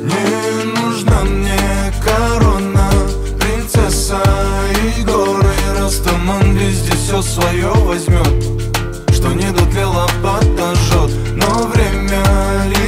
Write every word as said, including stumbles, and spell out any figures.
Не нужна мне корона, принцесса и горы. Растаман везде все свое возьмет, что не дотлела, подожжет. Но время